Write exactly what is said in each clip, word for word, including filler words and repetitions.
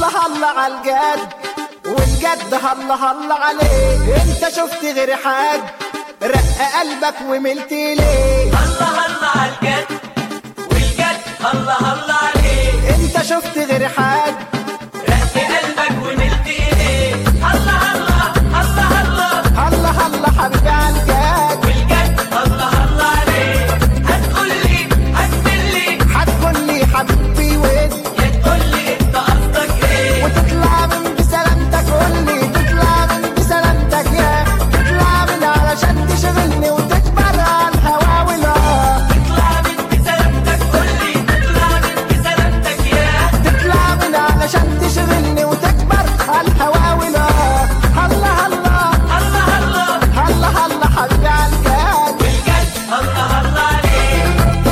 هلا هلا عالجد والجد هلا هلا عليه. انت شفت غير حد رق قلبك وملت ليه؟ هلا هلا عالجد والجد هلا هلا عليه. انت شفت غير حد رق قلبك وملت ليه؟ هلا هلا هلا هلا هلا هلا حبيبي عالجد والجد هلا هلا عليه. هتقولي هتملي هتقولي حبيبي ود يا تقولي انت قصدك ايه؟ وتطلع من بسلامتك قولي تطلع من بسلامتك يا تطلع من علشان تشغلني وتكبر على الهوا والهوا. تطلع من بسلامتك قولي تطلع من بسلامتك يا تطلع من علشان تشغلني وتكبر على الهوا والهوا. هلا هلا هلا هلا هلا هلا حبيبي عالجد والجد هلا هلا عليه.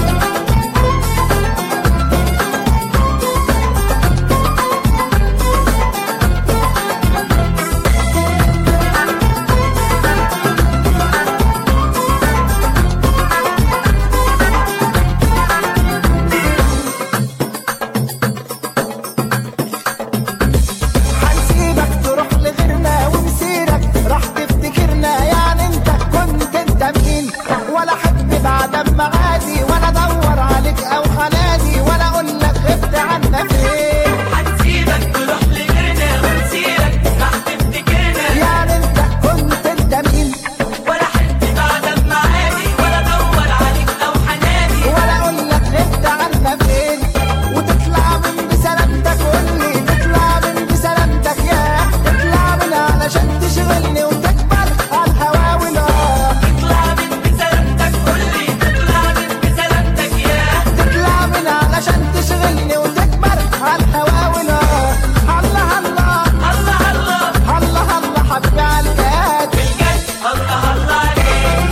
هنسيبك تروح لغيرنا ومسيرك راح تفتكرنا. يعني انت كنت انت مين؟ ولا حب بعد ما عادي ولا ادور عليك او حنادي ولا اقول لك غبت عنا فين. هنسيبك تروح لغيرنا ونسيرك راح تفتكرنا. يعني انت كنت انت مين؟ ولا حد بعد ما عادي ولا ادور عليك او حنادي. ولا اقول لك غبت عنا فين. وتطلع من بسلامتك قولي تطلع من بسلامتك يا تطلع من علشان تشغلني وتكبر على الهوا والهوا. تطلع من بسلامتك قولي تطلع من بسلامتك يا تطلع من علشان تشغلني وتكبر على الهوا والهوا. هلا هلا هلا هلا هلا هلا حبيبي عالجد والجد هلا هلا عليه.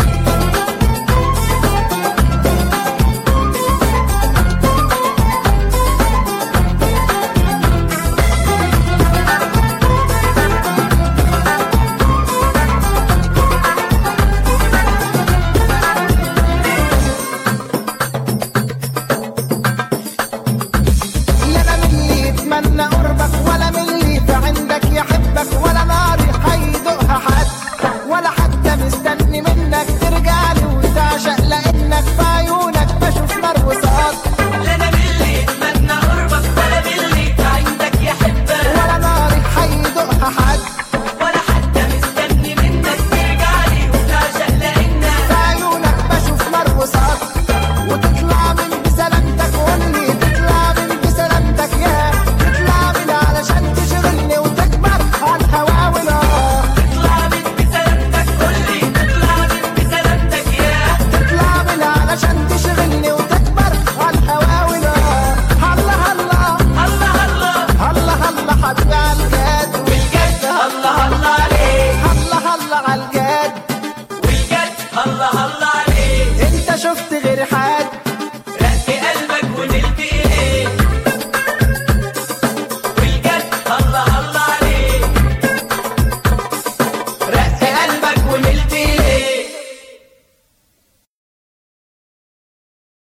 لا انا من اللي يتمنى قربك ولا من اللي في عندك يحبك